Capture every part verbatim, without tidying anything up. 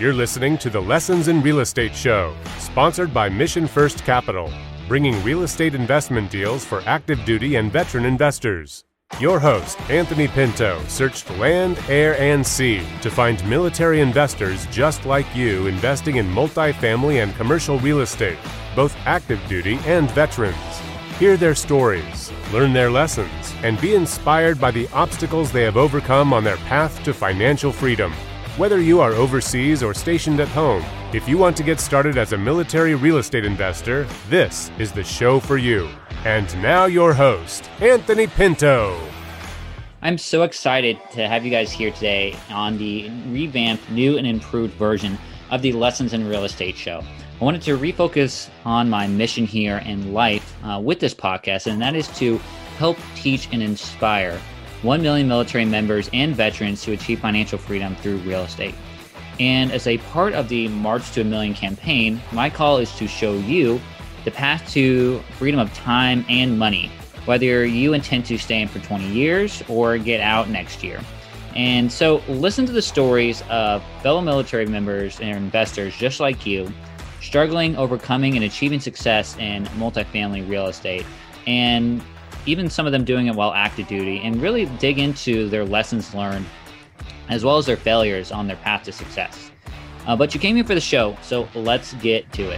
You're listening to the Lessons in Real Estate Show, sponsored by Mission First Capital, bringing real estate investment deals for active duty and veteran investors. Your host, Anthony Pinto, searched land, air, and sea to find military investors just like you investing in multifamily and commercial real estate, both active duty and veterans. Hear their stories, learn their lessons, and be inspired by the obstacles they have overcome on their path to financial freedom. Whether you are overseas or stationed at home, if you want to get started as a military real estate investor, this is the show for you. And now your host, Anthony Pinto. I'm so excited to have you guys here today on the revamped, new and improved version of the Lessons in Real Estate Show. I wanted to refocus on my mission here in life uh, with this podcast, and that is to help teach and inspire one million military members and veterans to achieve financial freedom through real estate. And as a part of the March to a Million campaign, my call is to show you the path to freedom of time and money, whether you intend to stay in for twenty years or get out next year. And so listen to the stories of fellow military members and investors just like you, struggling, overcoming, and achieving success in multifamily real estate, and even some of them doing it while active duty, and really dig into their lessons learned as well as their failures on their path to success. Uh, but you came here for the show, so let's get to it.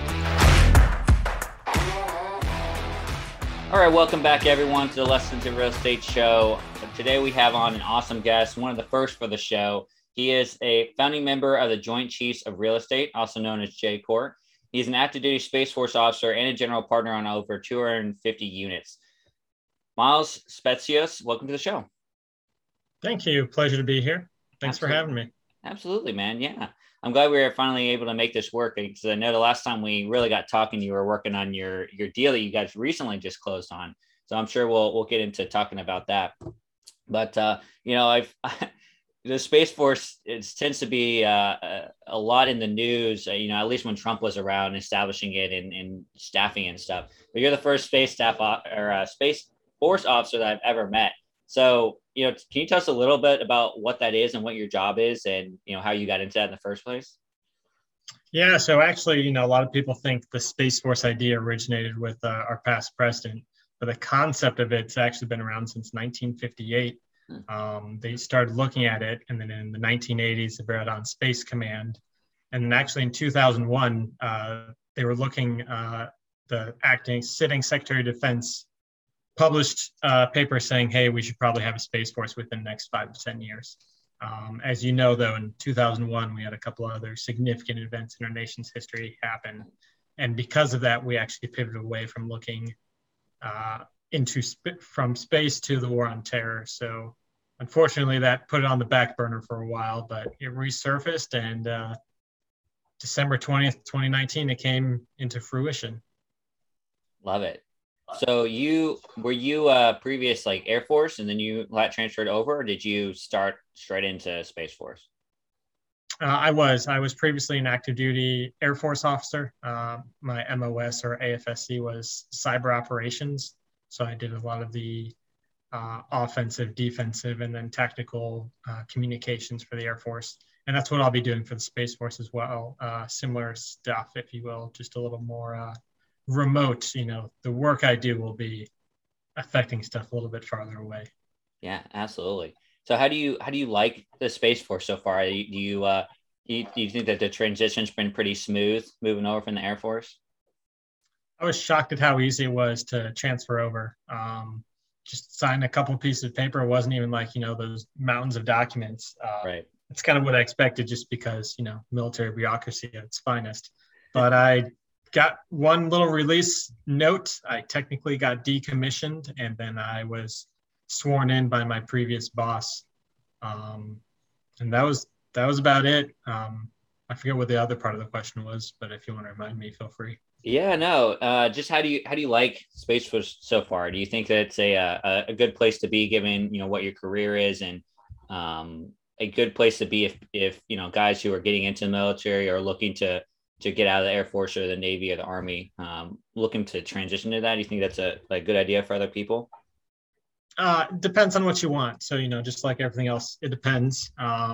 All right, welcome back everyone to the Lessons in Real Estate Show. Today we have on an awesome guest, one of the first for the show. He is a founding member of the Joint Chiefs of Real Estate, also known as J CORE. He's an active duty Space Force officer and a general partner on over two hundred fifty units. Miles Spetsios, welcome to the show. Thank you. Pleasure to be here. Thanks Absolutely. for having me. Absolutely, man. Yeah. I'm glad we were finally able to make this work, because I know the last time we really got talking, you were working on your, your deal that you guys recently just closed on. So I'm sure we'll, we'll get into talking about that. But, uh, you know, I've, the Space Force, it tends to be uh, a, a lot in the news, uh, you know, at least when Trump was around establishing it and, and staffing and stuff. But you're the first space staff o- or uh, space Force officer that I've ever met. So, you know, can you tell us a little bit about what that is and what your job is, and, you know, how you got into that in the first place? Yeah. So actually, you know, a lot of people think the Space Force idea originated with uh, our past president, but the concept of it's actually been around since nineteen fifty-eight. Hmm. Um, they started looking at it, and then in the nineteen eighties, they brought on Space Command. And then actually in two thousand one, uh, they were looking, uh, the acting sitting Secretary of Defense published a paper saying, hey, we should probably have a Space Force within the next five to ten years. Um, as you know, though, in two thousand one, we had a couple of other significant events in our nation's history happen. And because of that, we actually pivoted away from looking uh, into sp- from space to the war on terror. So unfortunately, that put it on the back burner for a while, but it resurfaced, and uh, December twentieth, twenty nineteen, it came into fruition. Love it. So you, were you uh previous like Air Force and then you got transferred over, or did you start straight into Space Force? Uh, I was. I was previously an active duty Air Force officer. Uh, my M O S or A F S C was cyber operations. So I did a lot of the uh, offensive, defensive, and then tactical uh, communications for the Air Force. And that's what I'll be doing for the Space Force as well. Uh, similar stuff, if you will, just a little more uh, remote. You know, the work I do will be affecting stuff a little bit farther away. Yeah, absolutely. So how do you how do you like the Space Force so far? Do you do you, uh, do you, do you think that the transition's been pretty smooth moving over from the Air Force? I was shocked at how easy it was to transfer over. Um, just sign a couple pieces of paper. It wasn't even like, you know, those mountains of documents. Uh, right. It's kind of what I expected, just because, you know, military bureaucracy at its finest. But I got one little release note. I technically got decommissioned, and then I was sworn in by my previous boss. Um, and that was, that was about it. Um, I forget what the other part of the question was, but if you want to remind me, feel free. Yeah, no, uh, just how do you, how do you like Space Force so far? Do you think that it's a, a, a good place to be given, you know, what your career is, and um, a good place to be if, if, you know, guys who are getting into the military or looking to, to get out of the Air Force or the Navy or the Army, um, looking to transition to that? Do you think that's a, a good idea for other people? Uh, depends on what you want. So, you know, just like everything else, it depends. Um,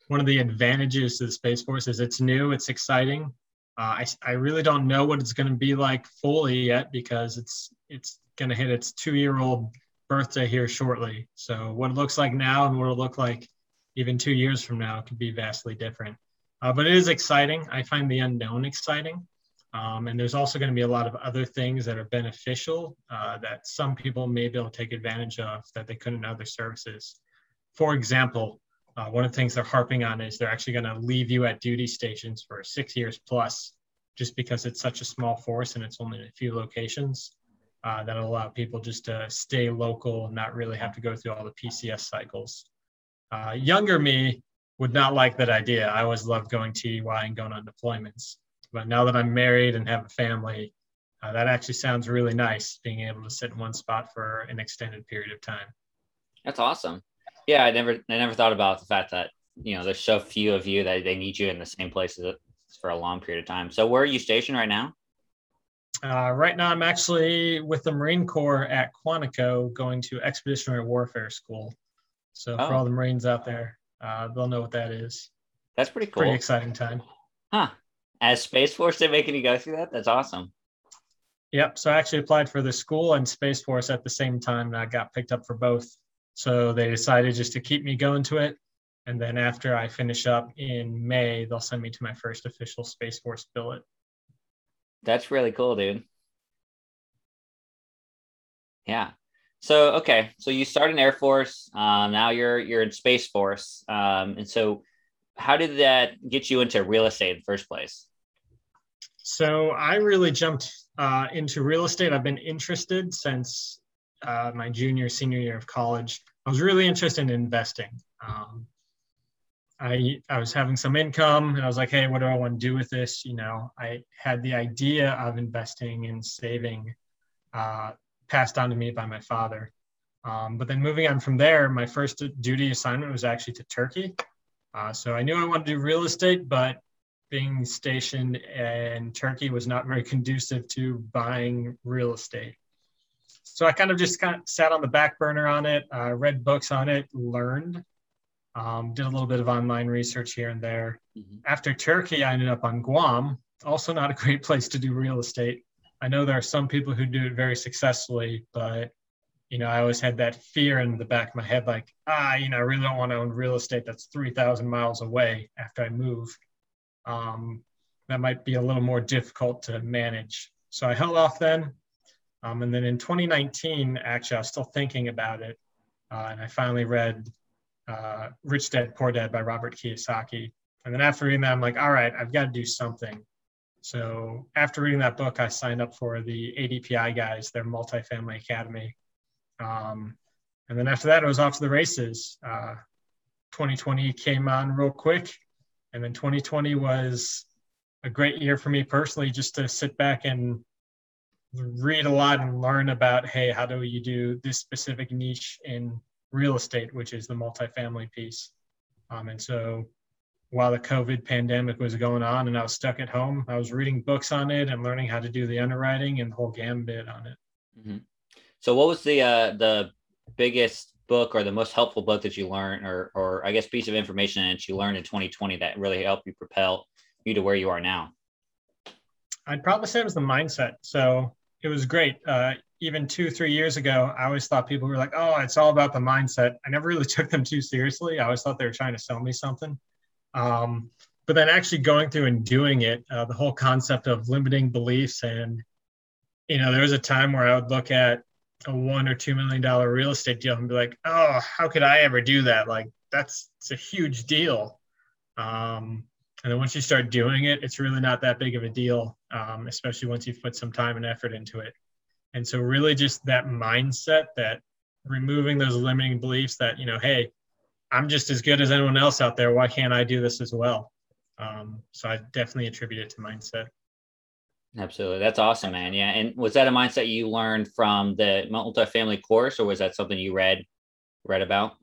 one of the advantages to the Space Force is it's new, it's exciting. Uh, I, I really don't know what it's going to be like fully yet because it's it's going to hit its two-year-old birthday here shortly. So what it looks like now and what it'll look like even two years from now could be vastly different. Uh, but it is exciting. I find the unknown exciting. Um, and there's also going to be a lot of other things that are beneficial uh, that some people may be able to take advantage of that they couldn't in other services. For example, uh, one of the things they're harping on is they're actually going to leave you at duty stations for six years plus, just because it's such a small force and it's only in a few locations. Uh, that'll allow people just to stay local and not really have to go through all the P C S cycles. Uh, younger me would not like that idea. I always loved going T D Y and going on deployments. But now that I'm married and have a family, uh, that actually sounds really nice, being able to sit in one spot for an extended period of time. That's awesome. Yeah, I never I never thought about the fact that, you know, there's so few of you that they need you in the same places for a long period of time. So where are you stationed right now? Uh, right now, I'm actually with the Marine Corps at Quantico going to Expeditionary Warfare School. So oh. for all the Marines out there, uh, they'll know what that is. That's pretty cool. Pretty exciting time. Huh. As Space Force, they're making you go through that? That's awesome. Yep. So I actually applied for the school and Space Force at the same time, and I got picked up for both. So they decided just to keep me going to it. And then after I finish up in May, they'll send me to my first official Space Force billet. That's really cool, dude. Yeah. So, okay. So you started in Air Force. Um, now you're you're in Space Force. Um, and so how did that get you into real estate in the first place? So I really jumped uh, into real estate. I've been interested since uh, my junior, senior year of college. I was really interested in investing. Um, I I was having some income and I was like, hey, what do I want to do with this? You know, I had the idea of investing and saving uh, passed on to me by my father. Um, but then moving on from there, my first duty assignment was actually to Turkey. Uh, so I knew I wanted to do real estate, but being stationed in Turkey was not very conducive to buying real estate. So I kind of just kind of sat on the back burner on it, uh, read books on it, learned, um, did a little bit of online research here and there. Mm-hmm. After Turkey, I ended up on Guam, also not a great place to do real estate. I know there are some people who do it very successfully, but you know, I always had that fear in the back of my head, like, ah, you know, I really don't want to own real estate that's three thousand miles away after I move. Um, that might be a little more difficult to manage. So I held off then. Um, and then in twenty nineteen, actually, I was still thinking about it. Uh, and I finally read uh, Rich Dad, Poor Dad by Robert Kiyosaki. And then after reading that, I'm like, all right, I've got to do something. So after reading that book, I signed up for the A D P I guys, their multifamily academy. Um, and then after that, it was off to the races. Uh, twenty twenty came on real quick. And then twenty twenty was a great year for me personally, just to sit back and read a lot and learn about, hey, how do you do this specific niche in real estate, which is the multifamily piece. Um, and so while the COVID pandemic was going on and I was stuck at home, I was reading books on it and learning how to do the underwriting and the whole gambit on it. Mm-hmm. So what was the uh, the biggest book or the most helpful book that you learned, or or I guess piece of information that you learned in twenty twenty that really helped you propel you to where you are now? I'd probably say it was the mindset. So it was great. Uh, even two, three years ago, I always thought people were like, oh, it's all about the mindset. I never really took them too seriously. I always thought they were trying to sell me something. Um, but then actually going through and doing it, uh, the whole concept of limiting beliefs. And, you know, there was a time where I would look at a one or two million dollar real estate deal and be like, oh, how could I ever do that? Like, that's it's a huge deal. Um, and then once you start doing it, it's really not that big of a deal, um, especially once you've put some time and effort into it. And so really just that mindset, that removing those limiting beliefs that, you know, hey, I'm just as good as anyone else out there. Why can't I do this as well? Um, so I definitely attribute it to mindset. Absolutely. That's awesome, man. Yeah. And was that a mindset you learned from the multifamily course, or was that something you read, read about?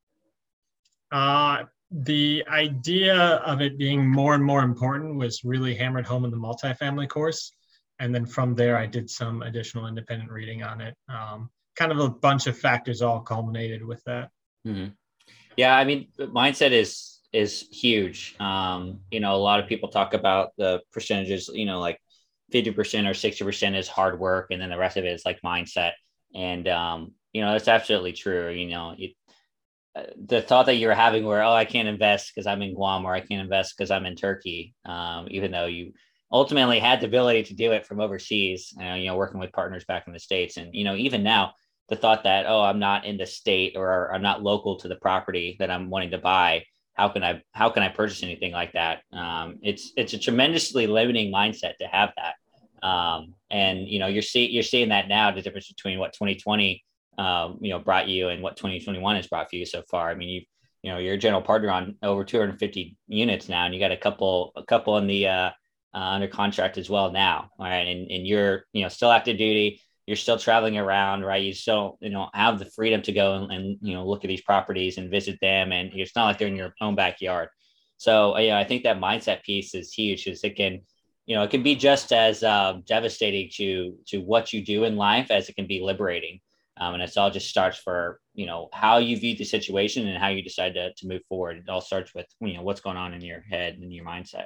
Uh, the idea of it being more and more important was really hammered home in the multifamily course. And then from there, I did some additional independent reading on it. Um, kind of a bunch of factors all culminated with that. Mm-hmm. Yeah. I mean, mindset is is huge. Um, you know, a lot of people talk about the percentages, you know, like fifty percent or sixty percent is hard work. And then the rest of it is like mindset. And, um, you know, that's absolutely true. You know, it, uh, the thought that you're having where, oh, I can't invest because I'm in Guam, or I can't invest because I'm in Turkey, um, even though you ultimately had the ability to do it from overseas, uh, you know, working with partners back in the States. And, you know, even now, the thought that, oh, I'm not in the state, or I'm not local to the property that I'm wanting to buy. How can I, how can I purchase anything like that? Um, it's, it's a tremendously limiting mindset to have that. Um, and, you know, you're seeing, you're seeing that now, the difference between what twenty twenty, um, you know, brought you and what twenty twenty-one has brought for you so far. I mean, you, you know, you're a general partner on over two hundred fifty units now, and you got a couple, a couple in the, uh, uh, under contract as well now. All right. And, and you're, you know, still active duty. You're still traveling around, right? You still, you know, have the freedom to go and, and, you know, look at these properties and visit them. And it's not like they're in your own backyard. So, yeah, I think that mindset piece is huge, because it can, you know, it can be just as uh, devastating to, to what you do in life as it can be liberating. Um, and it's all just starts for, you know, how you view the situation and how you decide to, to move forward. It all starts with, you know, what's going on in your head and your mindset.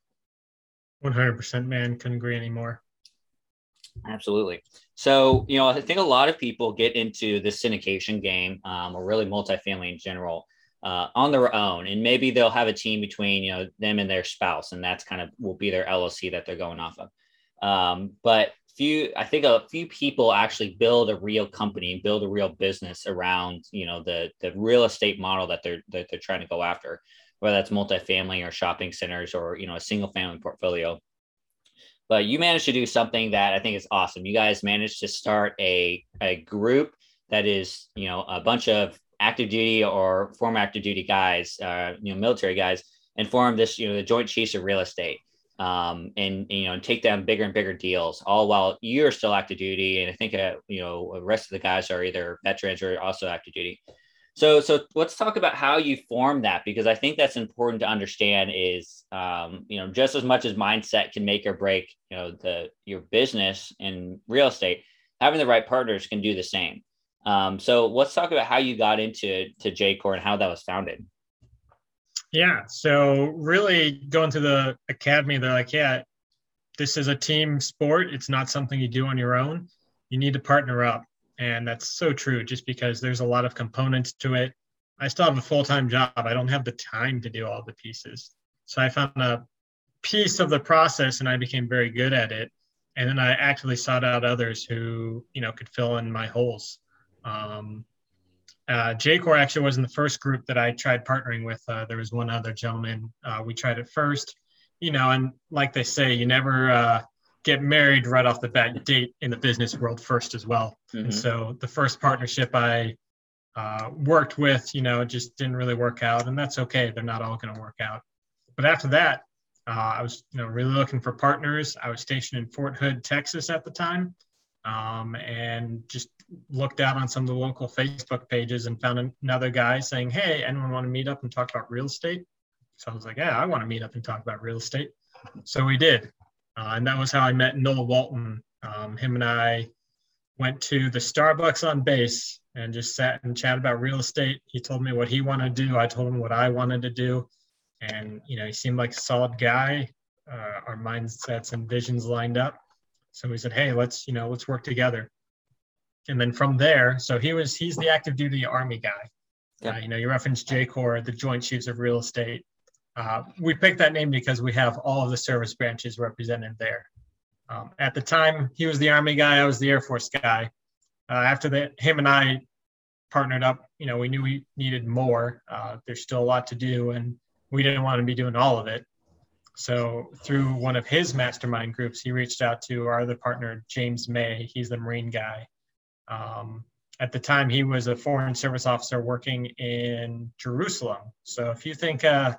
one hundred percent, man. Couldn't agree anymore. Absolutely. So, you know, I think a lot of people get into the syndication game, um, or really multifamily in general, uh, on their own. And maybe they'll have a team between, you know, them and their spouse, and that's kind of will be their L L C that they're going off of. Um, but few, I think a few people actually build a real company and build a real business around, you know, the, the real estate model that they're, that they're trying to go after, whether that's multifamily or shopping centers or, you know, a single family portfolio. But you managed to do something that I think is awesome. You guys managed to start a, a group that is, you know, a bunch of active duty or former active duty guys, uh, you know, military guys, and form this, you know, the Joint Chiefs of Real Estate, um, and, you know, and take down bigger and bigger deals, all while you're still active duty. And I think, uh, you know, the rest of the guys are either veterans or also active duty. So, so let's talk about how you form that, because I think that's important to understand is, um, you know, just as much as mindset can make or break, you know, the, your business in real estate, having the right partners can do the same. Um, so let's talk about how you got into, to J CORE and how that was founded. Yeah. So really going to the academy, they're like, yeah, this is a team sport. It's not something you do on your own. You need to partner up. And that's so true, just because there's a lot of components to it. I still have a full-time job. I don't have the time to do all the pieces. So I found a piece of the process and I became very good at it. And then I actually sought out others who, you know, could fill in my holes. Um, uh, J CORE actually wasn't the first group that I tried partnering with. Uh, there was one other gentleman. Uh, we tried it first, you know, and like they say, you never uh, get married right off the bat, date in the business world first as well. Mm-hmm. And so the first partnership I uh, worked with, you know, it just didn't really work out, and that's okay. They're not all going to work out. But after that, uh, I was, you know, really looking for partners. I was stationed in Fort Hood, Texas at the time, um, and just looked out on some of the local Facebook pages and found another guy saying, hey, anyone want to meet up and talk about real estate? So I was like, yeah, I want to meet up and talk about real estate. So we did. Uh, and that was how I met Noah Walton. Um, him and I went to the Starbucks on base and just sat and chatted about real estate. He told me what he wanted to do. I told him what I wanted to do. And, you know, he seemed like a solid guy. Uh, our mindsets and visions lined up. So we said, hey, let's, you know, let's work together. And then from there, so he was, he's the active duty Army guy. Yeah. Uh, you know, you referenced J CORE, the Joint Chiefs of Real Estate. Uh, we picked that name because we have all of the service branches represented there. Um, at the time, he was the Army guy, I was the Air Force guy. Uh, after that, him and I partnered up. You know, we knew we needed more. Uh, there's still a lot to do, and we didn't want to be doing all of it. So through one of his mastermind groups, he reached out to our other partner, James May. He's the Marine guy. Um, at the time, he was a foreign service officer working in Jerusalem. So if you think uh,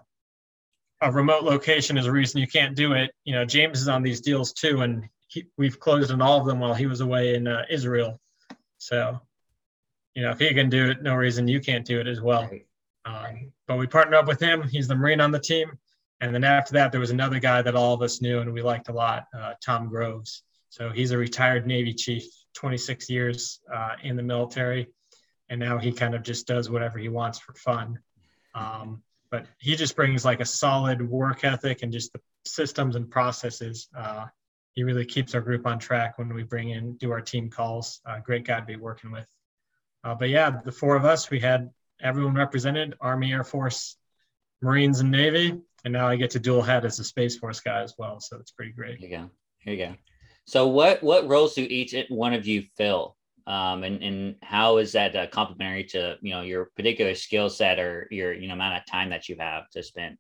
a remote location is a reason you can't do it, you know, James is on these deals too, and he, we've closed on all of them while he was away in uh, Israel. So, you know, if he can do it, no reason you can't do it as well. Um, but we partnered up with him. He's the Marine on the team. And then after that, there was another guy that all of us knew and we liked a lot, uh, Tom Groves. So he's a retired Navy chief, twenty-six years uh, in the military. And now he kind of just does whatever he wants for fun. Um, but he just brings like a solid work ethic and just the systems and processes. Uh, he really keeps our group on track when we bring in, do our team calls. Uh, great guy to be working with. Uh, but yeah, the four of us, we had everyone represented: Army, Air Force, Marines, and Navy. And now I get to dual head as a Space Force guy as well. So it's pretty great. Here you go. Here you go. So what, what roles do each one of you fill? Um, and, and how is that uh, complementary to, you know, your particular skill set or your, you know, amount of time that you have to spend?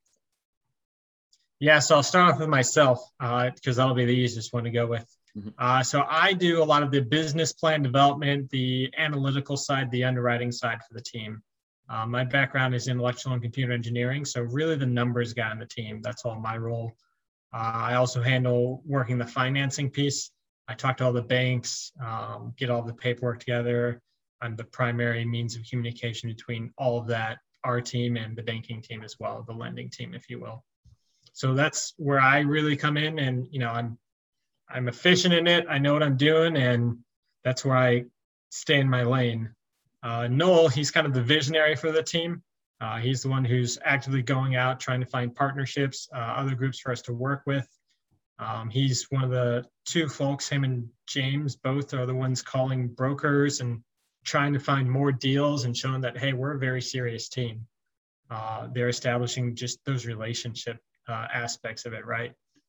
Yeah, so I'll start off with myself because uh, that'll be the easiest one to go with. Mm-hmm. Uh, so I do a lot of the business plan development, the analytical side, the underwriting side for the team. Uh, my background is in electrical and computer engineering, so really the numbers guy on the team. That's all my role. Uh, I also handle working the financing piece. I talk to all the banks, um, get all the paperwork together. I'm the primary means of communication between all of that, our team and the banking team as well, the lending team, if you will. So that's where I really come in, and you know, I'm I'm efficient in it. I know what I'm doing, and that's where I stay in my lane. Uh, Noel, he's kind of the visionary for the team. Uh, he's the one who's actively going out, trying to find partnerships, uh, other groups for us to work with. Um, he's one of the two folks, him and James, both are the ones calling brokers and trying to find more deals and showing that, hey, we're a very serious team. Uh, they're establishing just those relationship uh, aspects of it, right?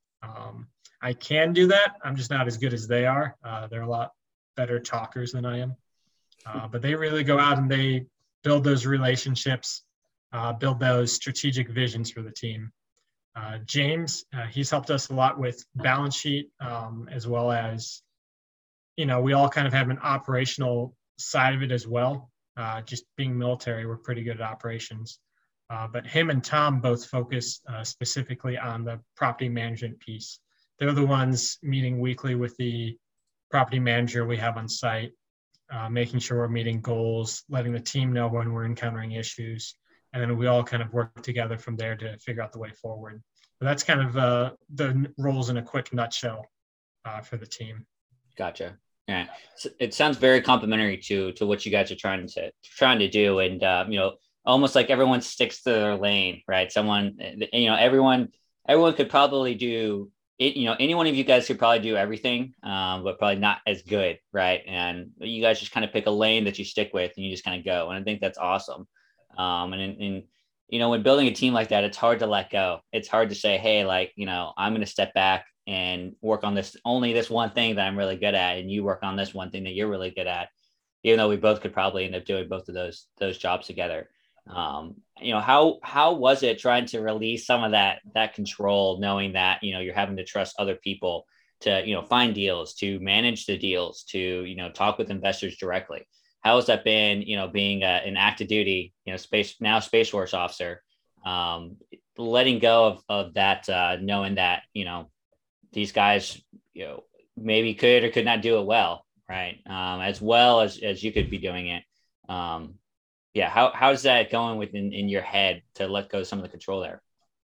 Um, I can do that. I'm just not as good as they are. Uh, they're a lot better talkers than I am. Uh, but they really go out and they build those relationships, uh, build those strategic visions for the team. Uh, James, uh, he's helped us a lot with balance sheet, um, as well as, you know, we all kind of have an operational side of it as well. Uh, just being military, we're pretty good at operations. Uh, but him and Tom both focus uh, specifically on the property management piece. They're the ones meeting weekly with the property manager we have on site, uh, making sure we're meeting goals, letting the team know when we're encountering issues. And then we all kind of work together from there to figure out the way forward. But that's kind of uh, the roles in a quick nutshell uh, for the team. Gotcha. Yeah, it sounds very complimentary to to what you guys are trying to trying to do, and uh, you know, almost like everyone sticks to their lane, right? Someone, you know, everyone everyone could probably do it. You know, any one of you guys could probably do everything, um, but probably not as good, right? And you guys just kind of pick a lane that you stick with, and you just kind of go. And I think that's awesome. Um, and, and, you know, when building a team like that, it's hard to let go. It's hard to say, hey, like, you know, I'm going to step back and work on this, only this one thing that I'm really good at. And you work on this one thing that you're really good at, even though we both could probably end up doing both of those, those jobs together. Um, you know, how, how was it trying to release some of that, that control, knowing that, you know, you're having to trust other people to, you know, find deals, to manage the deals, to, you know, talk with investors directly? How has that been, you know, being a, an active duty, you know, space now Space Force officer, um, letting go of, of that, uh, knowing that, you know, these guys, you know, maybe could or could not do it well, right? Um, as well as, as you could be doing it. Um, yeah. How, how's that going within in your head to let go of some of the control there?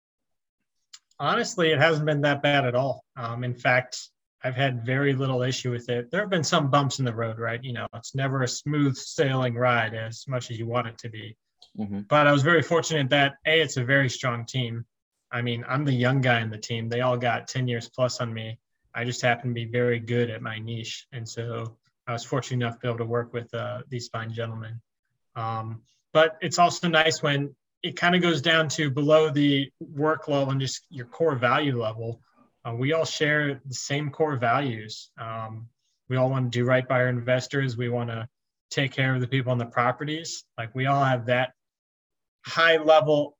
Honestly, it hasn't been that bad at all. Um, in fact, I've had very little issue with it. There have been some bumps in the road, right? You know, it's never a smooth sailing ride as much as you want it to be. Mm-hmm. But I was very fortunate that, A, it's a very strong team. I mean, I'm the young guy in the team. They all got ten years plus on me. I just happen to be very good at my niche. And so I was fortunate enough to be able to work with uh, these fine gentlemen. Um, but it's also nice when it kind of goes down to below the work level and just your core value level. Uh, we all share the same core values. Um, we all want to do right by our investors. We want to take care of the people on the properties. Like, we all have that high level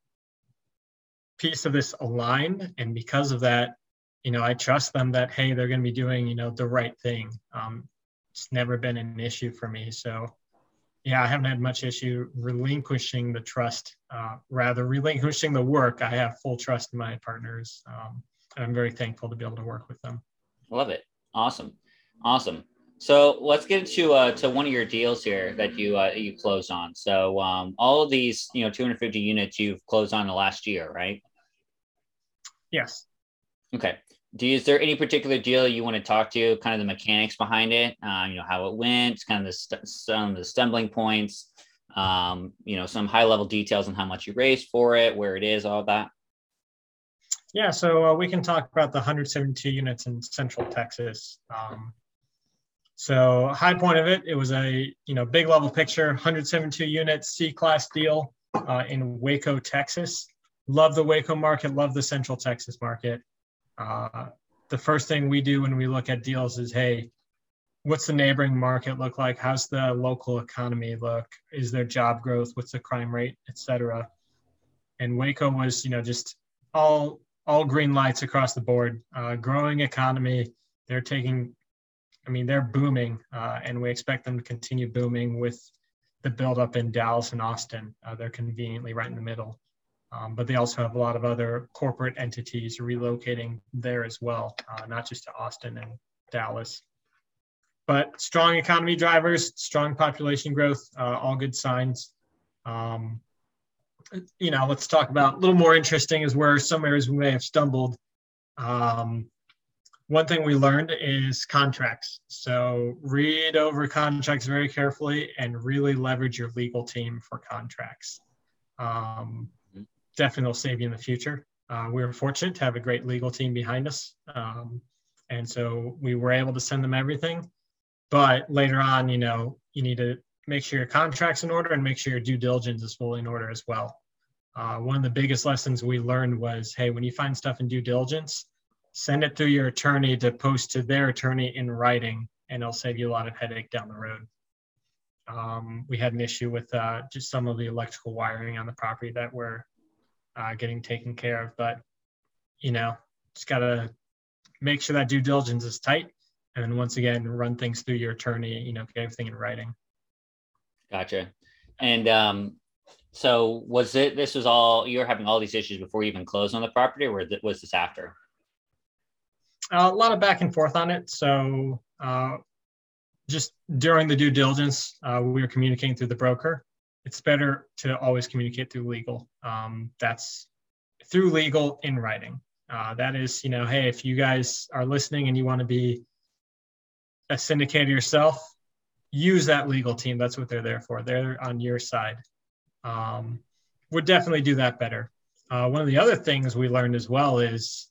piece of this aligned. And because of that, you know, I trust them that, hey, they're going to be doing, you know, the right thing. Um, it's never been an issue for me. So yeah, I haven't had much issue relinquishing the trust, uh, rather relinquishing the work. I have full trust in my partners. Um, And I'm very thankful to be able to work with them. Love it. Awesome. Awesome. So let's get into uh, to one of your deals here that you uh, you closed on. So um, all of these, you know, two hundred fifty units you've closed on the last year, right? Yes. Okay. Do you, is there any particular deal you want to talk to, kind of the mechanics behind it? Uh, you know, how it went, kind of the st- some of the stumbling points, um, you know, some high level details on how much you raised for it, where it is, all that? Yeah, so uh, we can talk about the one hundred seventy-two units in Central Texas. Um, so high point of it, it was a you know big level picture, one hundred seventy-two units, C-class deal uh, in Waco, Texas. Love the Waco market, love the Central Texas market. Uh, the first thing we do when we look at deals is, hey, what's the neighboring market look like? How's the local economy look? Is there job growth? What's the crime rate, et cetera? And Waco was, you know, just all all green lights across the board. Uh, growing economy. They're taking, I mean, they're booming, uh, and we expect them to continue booming with the buildup in Dallas and Austin. Uh, they're conveniently right in the middle. Um, but they also have a lot of other corporate entities relocating there as well, uh, not just to Austin and Dallas. But strong economy drivers, strong population growth, uh, all good signs. Um, you know, let's talk about a little more interesting is where some areas we may have stumbled. Um, one thing we learned is contracts. So read over contracts very carefully and really leverage your legal team for contracts. Um, definitely will save you in the future. Uh, we were fortunate to have a great legal team behind us. Um, and so we were able to send them everything. But later on, you know, you need to make sure your contract's in order and make sure your due diligence is fully in order as well. Uh, one of the biggest lessons we learned was, hey, when you find stuff in due diligence, send it through your attorney to post to their attorney in writing, and it'll save you a lot of headache down the road. Um, we had an issue with uh, just some of the electrical wiring on the property that we're uh, getting taken care of. But, you know, just got to make sure that due diligence is tight. And then once again, run things through your attorney, you know, get everything in writing. Gotcha. And um, so was it, this was all, you were having all these issues before you even closed on the property, or was this after? Uh, a lot of back and forth on it. So uh, just during the due diligence, uh, we were communicating through the broker. It's better to always communicate through legal. Um, that's through legal in writing. Uh, that is, you know, hey, if you guys are listening and you want to be a syndicator yourself, use that legal team. That's what they're there for. They're on your side. Um, would definitely do that better. Uh, one of the other things we learned as well is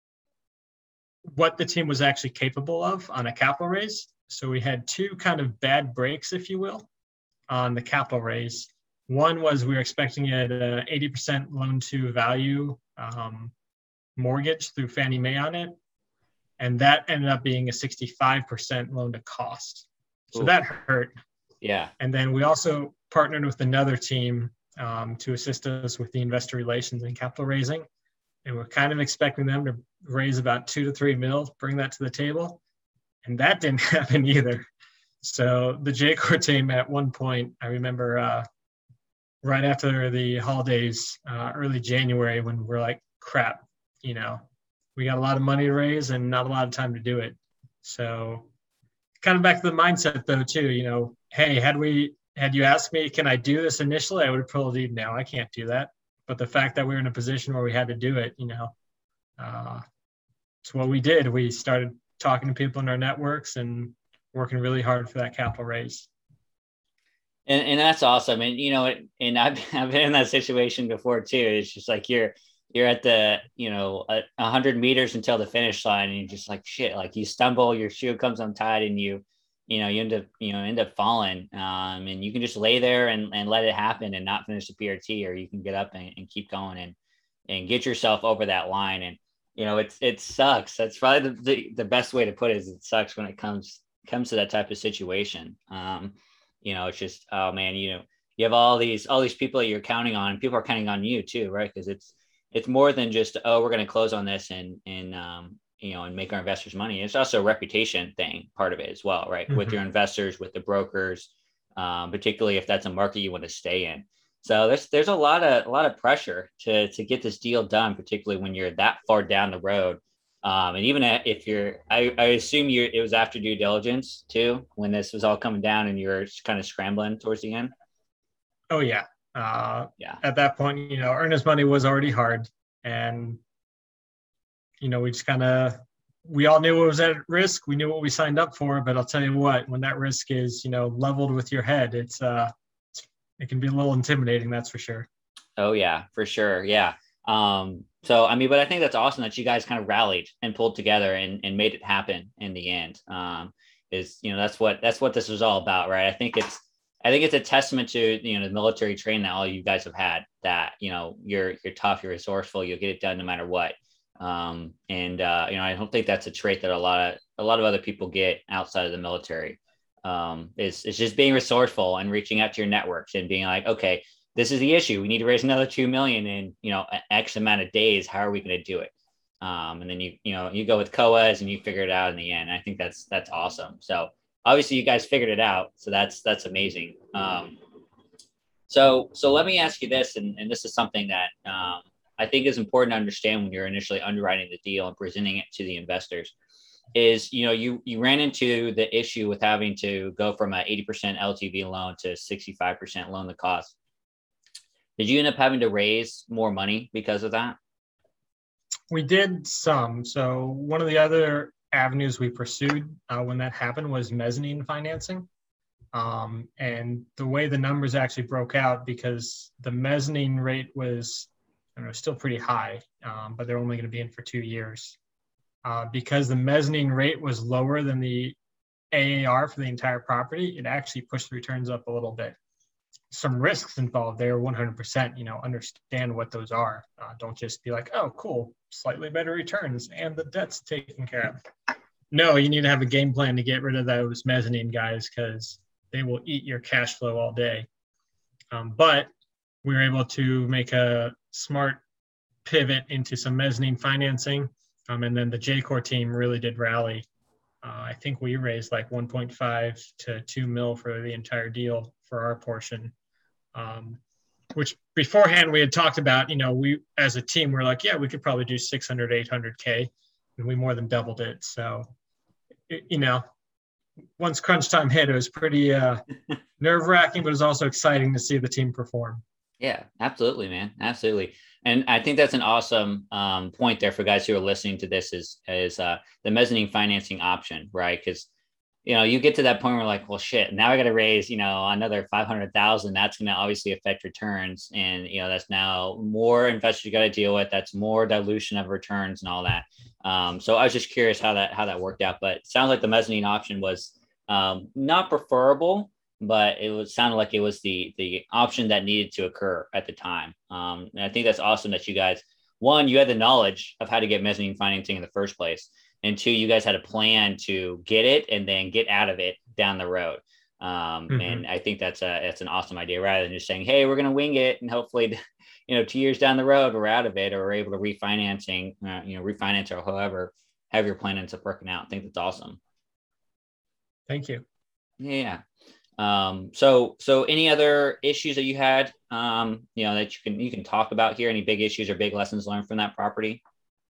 what the team was actually capable of on a capital raise. So we had two kind of bad breaks, if you will, on the capital raise. One was we were expecting it an eighty percent loan to value um, mortgage through Fannie Mae on it. And that ended up being a sixty-five percent loan to cost. So Ooh. That hurt. Yeah. And then we also partnered with another team um, to assist us with the investor relations and capital raising. And we're kind of expecting them to raise about two to three mil, bring that to the table. And that didn't happen either. So the J C O R team at one point, I remember uh, right after the holidays, uh, early January, when we're like, crap, you know, we got a lot of money to raise and not a lot of time to do it. So kind of back to the mindset though, too, you know, hey, had we, had you asked me, can I do this initially? I would have probably, no, I can't do that. But the fact that we were in a position where we had to do it, you know, uh, it's what we did. We started talking to people in our networks and working really hard for that capital raise. And, and that's awesome. And, you know, and I've, I've been in that situation before too. It's just like you're, you're at the, you know, a, a hundred meters until the finish line, and you're just like, shit, like you stumble, your shoe comes untied, and you, you know, you end up, you know, end up falling. Um, and you can just lay there and, and let it happen and not finish the P R T, or you can get up and, and keep going and, and get yourself over that line. And, you know, it's, it sucks. That's probably the, the, the best way to put it, is it sucks when it comes, comes to that type of situation. Um, you know, it's just, oh man, you know, you have all these, all these people that you're counting on, and people are counting on you too, right? Cause it's, it's more than just, oh, we're going to close on this and, and, um, you know, and make our investors money. It's also a reputation thing, part of it as well, right? Mm-hmm. With your investors, with the brokers, um, particularly if that's a market you want to stay in. So there's, there's a lot of, a lot of pressure to, to get this deal done, particularly when you're that far down the road. Um, and even if you're, I, I assume you, it was after due diligence too, when this was all coming down and you're kind of scrambling towards the end. Oh yeah. Uh, yeah. At that point, you know, earnest money was already hard, and, you know, we just kind of, we all knew what was at risk. We knew what we signed up for, but I'll tell you what, when that risk is, you know, leveled with your head, it's, uh, it's it can be a little intimidating, that's for sure. Oh yeah, for sure. Yeah. Um, so, I mean, but I think that's awesome that you guys kind of rallied and pulled together and, and made it happen in the end. Um, is, you know, that's what, that's what this was all about. Right. I think it's, I think it's a testament to, you know, the military training that all you guys have had, that, you know, you're, you're tough, you're resourceful, you'll get it done no matter what. Um, and, uh, you know, I don't think that's a trait that a lot of, a lot of other people get outside of the military. Um, it's, it's just being resourceful and reaching out to your networks and being like, okay, this is the issue. We need to raise another two million in, you know, X amount of days. How are we going to do it? Um, and then you, you know, you go with C O As and you figure it out in the end. I think that's, that's awesome. So obviously you guys figured it out. So that's, that's amazing. Um, so, so let me ask you this, and, and this is something that, um, I think is important to understand when you're initially underwriting the deal and presenting it to the investors is, you know, you, you ran into the issue with having to go from an eighty percent L T V loan to sixty-five percent loan to cost. Did you end up having to raise more money because of that? We did some. So one of the other avenues we pursued uh, when that happened was mezzanine financing. Um, and the way the numbers actually broke out, because the mezzanine rate was, I don't know, still pretty high, um, but they're only going to be in for two years. Uh, because the mezzanine rate was lower than the A A R for the entire property, it actually pushed the returns up a little bit. Some risks involved there, one hundred percent, you know, understand what those are. Uh, don't just be like, oh, cool, slightly better returns and the debt's taken care of. No, you need to have a game plan to get rid of those mezzanine guys, because they will eat your cash flow all day. Um, but we were able to make a smart pivot into some mezzanine financing. Um, and then the J Corps team really did rally. Uh, I think we raised like one point five to two mil for the entire deal for our portion. Um, which beforehand we had talked about, you know, we as a team, we're like, yeah, we could probably do six hundred, eight hundred K, and we more than doubled it. So, it, you know, once crunch time hit, it was pretty uh, nerve wracking, but it was also exciting to see the team perform. Yeah, absolutely, man. Absolutely. And I think that's an awesome um, point there for guys who are listening to this is, is uh, the mezzanine financing option, right? Because, you know, you get to that point where like, well, shit, now I got to raise, you know, another five hundred thousand. That's going to obviously affect returns. And, you know, that's now more investors you got to deal with. That's more dilution of returns and all that. Um, so I was just curious how that, how that worked out, but it sounds like the mezzanine option was um, not preferable, but it was sounded like it was the, the option that needed to occur at the time. Um, and I think that's awesome that you guys, one, you had the knowledge of how to get mezzanine financing in the first place. And two, you guys had a plan to get it and then get out of it down the road. Um, mm-hmm. And I think that's a, that's an awesome idea, rather than just saying, hey, we're going to wing it. And hopefully, you know, two years down the road, we're out of it, or we're able to refinancing, uh, you know, refinance or however, have your plan ends up working out. I think that's awesome. Thank you. Yeah. Um, so, so any other issues that you had, um, you know, that you can, you can talk about here, any big issues or big lessons learned from that property?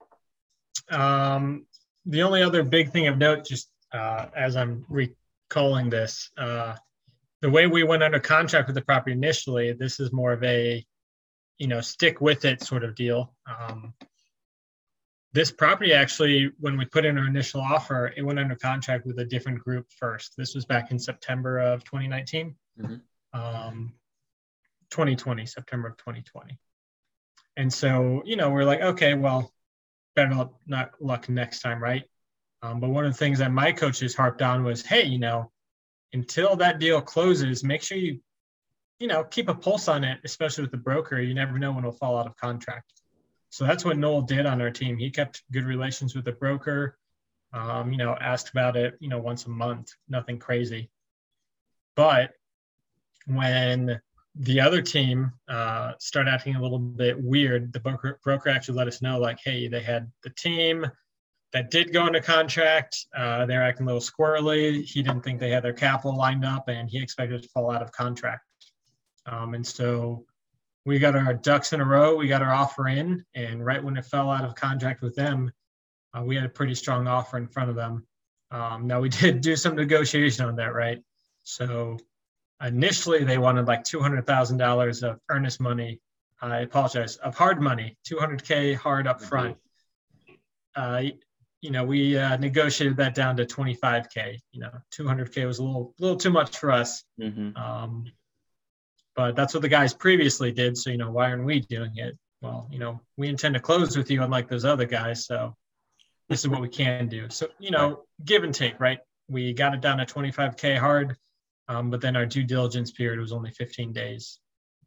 Um, the only other big thing of note, just, uh, as I'm recalling this, uh, the way we went under contract with the property initially, this is more of a, you know, stick with it sort of deal. Um, This property actually, when we put in our initial offer, it went under contract with a different group first. This was back in September of twenty nineteen, mm-hmm. um, twenty twenty, September of twenty twenty. And so, you know, we're like, okay, well, better not, not luck next time, right? Um, but one of the things that my coaches harped on was, hey, you know, until that deal closes, make sure you, you know, keep a pulse on it, especially with the broker. You never know when it'll fall out of contract. So that's what Noel did on our team. He kept good relations with the broker, um, you know, asked about it, you know, once a month, nothing crazy. But when the other team uh, started acting a little bit weird, the broker, broker actually let us know, like, hey, they had the team that did go into contract. Uh, they're acting a little squirrely. He didn't think they had their capital lined up, and he expected it to fall out of contract. Um, and so we got our ducks in a row. We got our offer in, and right when it fell out of contract with them, uh, we had a pretty strong offer in front of them. Um, now, we did do some negotiation on that, right? So initially, they wanted like two hundred thousand dollars of earnest money. I apologize, of hard money, two hundred K hard up front. Uh, you know, we uh, negotiated that down to twenty-five K. You know, two hundred K was a little, little too much for us. Mm-hmm. Um, but that's what the guys previously did. So, you know, why aren't we doing it? Well, you know, we intend to close with you unlike those other guys. So this is what we can do. So, you know, give and take, right? We got it down to twenty-five K hard, um, but then our due diligence period was only fifteen days.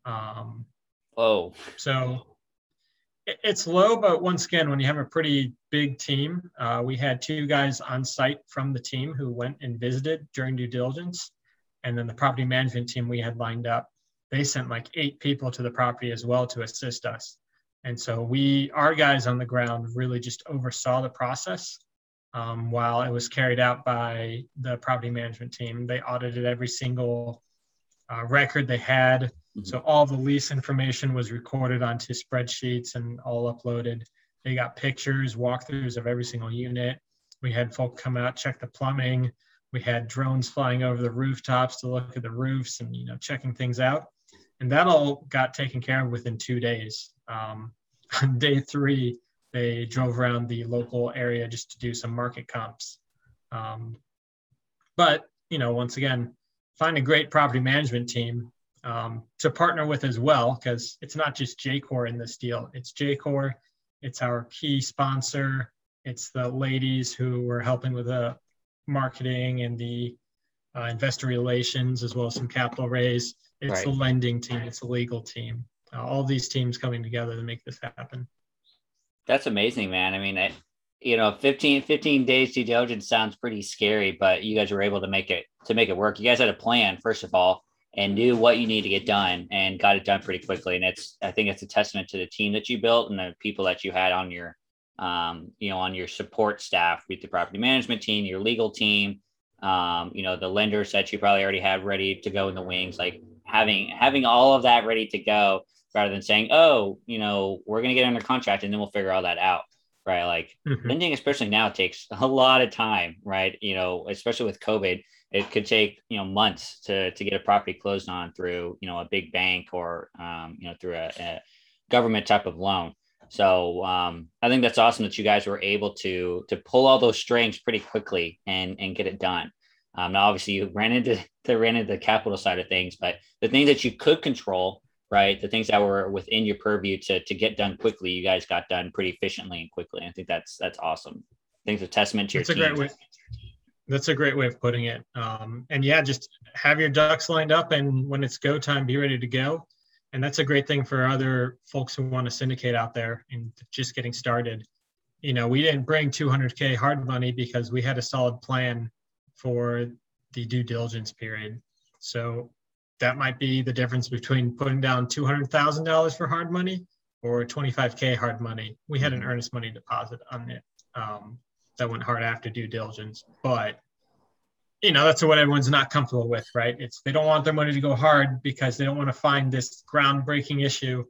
Um, oh, so it, it's low, but once again, when you have a pretty big team, uh, we had two guys on site from the team who went and visited during due diligence. And then the property management team we had lined up, they sent like eight people to the property as well to assist us. And so we, our guys on the ground really just oversaw the process. Um, while it was carried out by the property management team. They audited every single uh, record they had. Mm-hmm. So all the lease information was recorded onto spreadsheets and all uploaded. They got pictures, walkthroughs of every single unit. We had folk come out, check the plumbing. We had drones flying over the rooftops to look at the roofs and, you know, checking things out. And that all got taken care of within two days. Um, on day three, they drove around the local area just to do some market comps. Um, but, you know, once again, find a great property management team um, to partner with as well, because it's not just J COR in this deal. It's J COR, it's our key sponsor, it's the ladies who were helping with the marketing and the uh, investor relations, as well as some capital raise. It's right. The lending team, it's the legal team. Uh, all these teams coming together to make this happen. That's amazing, man. I mean, I, you know, fifteen, fifteen days due diligence sounds pretty scary, but you guys were able to make it, to make it work. You guys had a plan, first of all, and knew what you need to get done and got it done pretty quickly. And it's, I think it's a testament to the team that you built and the people that you had on your, um, you know, on your support staff with the property management team, your legal team, um, you know, the lenders that you probably already had ready to go in the wings, like having, having all of that ready to go, rather than saying, oh, you know, we're going to get under contract and then we'll figure all that out, right? Like mm-hmm. lending, especially now, takes a lot of time, right? You know, especially with COVID, it could take, you know, months to to get a property closed on through, you know, a big bank or, um, you know, through a, a government type of loan. So um, I think that's awesome that you guys were able to to pull all those strings pretty quickly and and get it done. Um, now, obviously, you ran into the ran into the capital side of things, but the things that you could control, right? The things that were within your purview to to get done quickly, you guys got done pretty efficiently and quickly. And I think that's that's awesome. I think it's a testament to your that's team. A great way, that's a great way of putting it. Um, and yeah, just have your ducks lined up, and when it's go time, be ready to go. And that's a great thing for other folks who want to syndicate out there and just getting started. You know, we didn't bring two hundred K hard money because we had a solid plan for the due diligence period. So that might be the difference between putting down two hundred thousand dollars for hard money or twenty-five K hard money. We had an earnest money deposit on it um, that went hard after due diligence. But, you know, that's what everyone's not comfortable with, right? It's they don't want their money to go hard because they don't want to find this groundbreaking issue.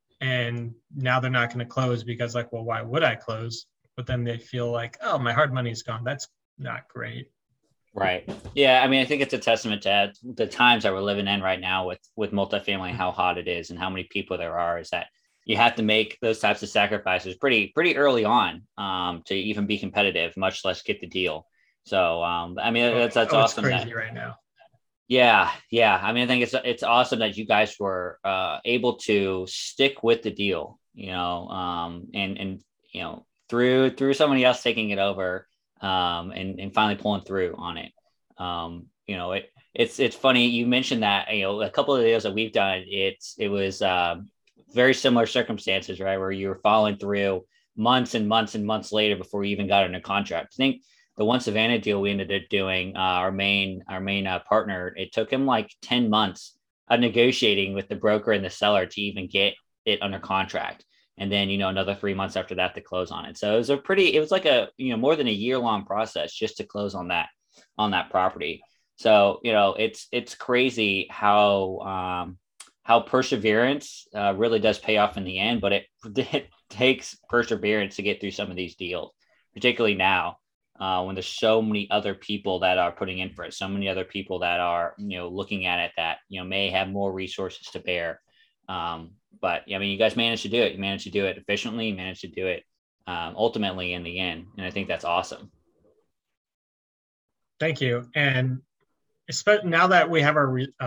And now they're not going to close because, like, well, why would I close? But then they feel like, oh, my hard money is gone. That's not great. Right. Yeah. I mean, I think it's a testament to the times that we're living in right now with, with multifamily, how hot it is and how many people there are, is that you have to make those types of sacrifices pretty, pretty early on um, to even be competitive, much less get the deal. So, um, I mean, that's, that's oh, awesome. It's crazy that, right now. Yeah. Yeah. I mean, I think it's, it's awesome that you guys were uh, able to stick with the deal, you know, um, and, and, you know, through, through somebody else taking it over, um, and, and finally pulling through on it. Um, you know, it, it's, it's funny. You mentioned that, you know, a couple of videos that we've done, it's, it was, um, very similar circumstances, right? Where you were following through months and months and months later before you even got under contract. I think the One Savannah deal we ended up doing, uh, our main, our main uh, partner, it took him like ten months of negotiating with the broker and the seller to even get it under contract. And then, you know, another three months after that to close on it. So it was a pretty, it was like a, you know, more than a year long process just to close on that, on that property. So, you know, it's, it's crazy how, um, how perseverance uh, really does pay off in the end, but it, it takes perseverance to get through some of these deals, particularly now uh, when there's so many other people that are putting in for it, so many other people that are, you know, looking at it that, you know, may have more resources to bear. Um, But I mean, you guys managed to do it. You managed to do it efficiently. You managed to do it um, ultimately in the end. And I think that's awesome. Thank you. And especially now that we have our uh,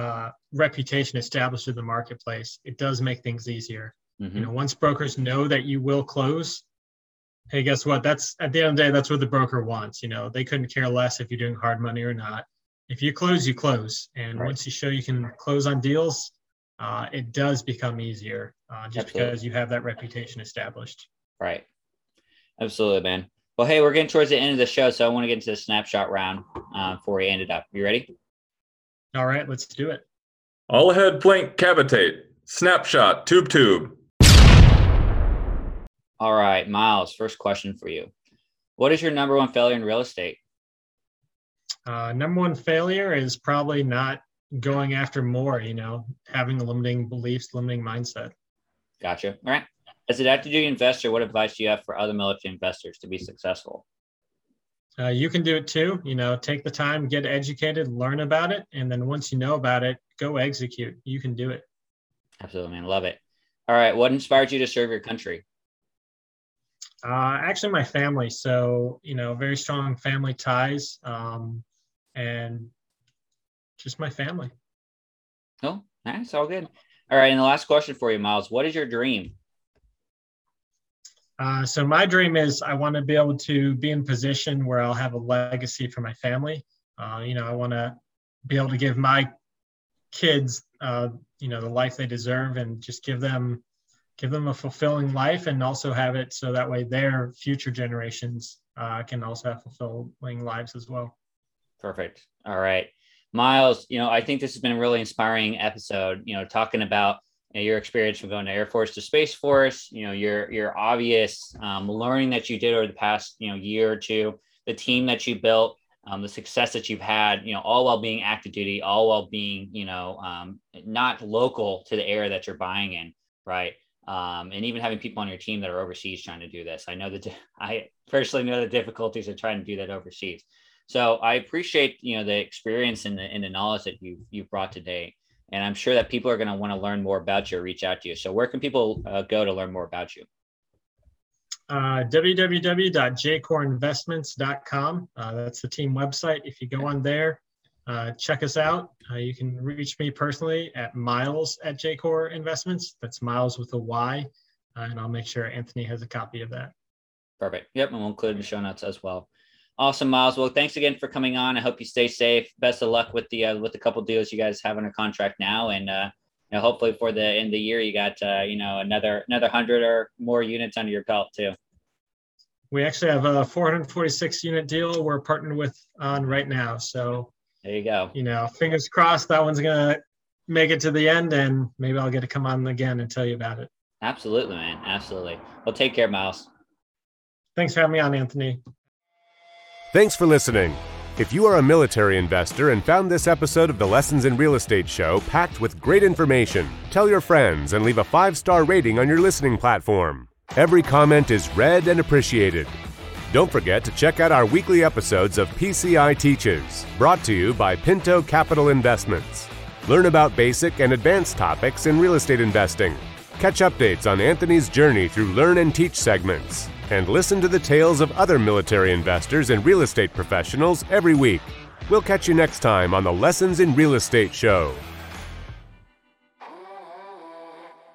reputation established in the marketplace, it does make things easier. Mm-hmm. You know, once brokers know that you will close, hey, guess what? That's at the end of the day, that's what the broker wants. You know, they couldn't care less if you're doing hard money or not. If you close, you close. And right. once you show you can close on deals, uh, it does become easier uh, just Absolutely. because you have that reputation established. Right. Absolutely, man. Well, hey, we're getting towards the end of the show, so I want to get into the snapshot round uh, before we end it up. You ready? All right, let's do it. All ahead flank cavitate. Snapshot, tube tube. All right, Miles, first question for you. What is your number one failure in real estate? Uh, number one failure is probably not going after more, you know, having limiting beliefs, limiting mindset. Gotcha. All right. As an active duty investor, what advice do you have for other military investors to be successful? Uh, you can do it too. You know, take the time, get educated, learn about it. And then once you know about it, go execute. You can do it. Absolutely, man. Love it. All right. What inspired you to serve your country? Uh, actually, my family. So, you know, very strong family ties um, and just my family. Oh, nice. All good. All right. And the last question for you, Miles. What is your dream? Uh, so my dream is I want to be able to be in a position where I'll have a legacy for my family. Uh, you know, I want to be able to give my kids, uh, you know, the life they deserve and just give them give them a fulfilling life and also have it so that way their future generations uh, can also have fulfilling lives as well. Perfect. All right. Miles, you know, I think this has been a really inspiring episode, you know, talking about you know, your experience from going to Air Force to Space Force, you know, your, your obvious um, learning that you did over the past, you know, year or two, the team that you built, um, the success that you've had, you know, all while being active duty, all while being, you know, um, not local to the area that you're buying in. Right. Um, and even having people on your team that are overseas trying to do this. I know that I personally know the difficulties of trying to do that overseas. So I appreciate, you know, the experience and the, and the knowledge that you you've brought today. And I'm sure that people are going to want to learn more about you or reach out to you. So where can people uh, go to learn more about you? Uh, w w w dot j core investments dot com. Uh, that's the team website. If you go on there, uh, check us out. Uh, you can reach me personally at Miles at J Core Investments. That's Miles with a Y. Uh, and I'll make sure Anthony has a copy of that. Perfect. Yep. And we'll include in the show notes as well. Awesome, Miles. Well, thanks again for coming on. I hope you stay safe. Best of luck with the uh, with the couple deals you guys have under contract now, and uh, you know, hopefully for the end of the year, you got uh, you know another another hundred or more units under your belt too. We actually have a four hundred forty-six unit deal we're partnered with on right now. So there you go. You know, fingers crossed that one's gonna make it to the end, and maybe I'll get to come on again and tell you about it. Absolutely, man. Absolutely. Well, take care, Miles. Thanks for having me on, Anthony. Thanks for listening. If you are a military investor and found this episode of the Lessons in Real Estate show packed with great information, tell your friends and leave a five-star rating on your listening platform. Every comment is read and appreciated. Don't forget to check out our weekly episodes of P C I Teaches, brought to you by Pinto Capital Investments. Learn about basic and advanced topics in real estate investing. Catch updates on Anthony's journey through Learn and Teach segments. And listen to the tales of other military investors and real estate professionals every week. We'll catch you next time on the Lessons in Real Estate show.